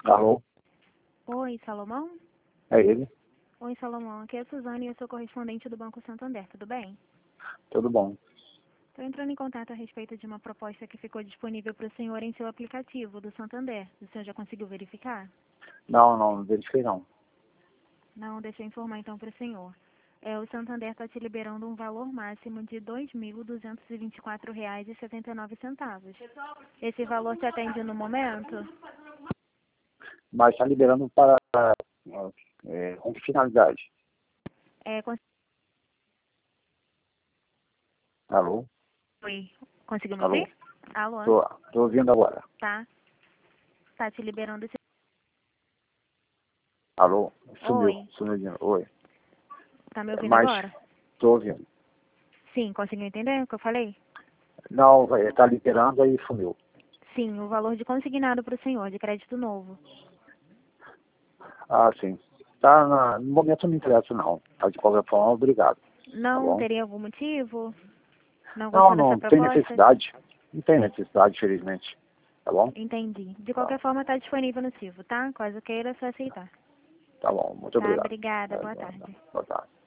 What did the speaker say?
Alô? Oi, Salomão? É ele? Oi, Salomão. Aqui é a Suzane e eu sou correspondente do Banco Santander, tudo bem? Tudo bom? Estou entrando em contato a respeito de uma proposta que ficou disponível para o senhor em seu aplicativo do Santander. O senhor já conseguiu verificar? Não verifiquei não. Não, deixa eu informar então para o senhor. O Santander está te liberando um valor máximo de R$ 2.224,79. Esse valor te atende no momento? Mas está liberando para com que finalidade? É, Alô? Oi, conseguiu me Alô? ouvir? Alô? Tô ouvindo agora. Tá. Tá te liberando esse... Alô? Oi, Sumiu de novo. Oi. tá me ouvindo Mas agora? tô ouvindo. Sim, conseguiu entender o que eu falei? Não, está liberando aí sumiu. Sim, o valor de consignado para o senhor, de crédito novo. Ah, sim. No momento não me interessa não. Tá, de qualquer forma, obrigado. Tá Não bom? teria algum motivo? Não gostou dessa Não tem proposta? necessidade. Não tem necessidade, felizmente. Tá bom? Entendi. De Tá, qualquer forma, está disponível no Civo, tá? Caso queira, é só aceitar. tá bom. Muito Tá, obrigado. obrigada. Boa tarde. Boa tarde.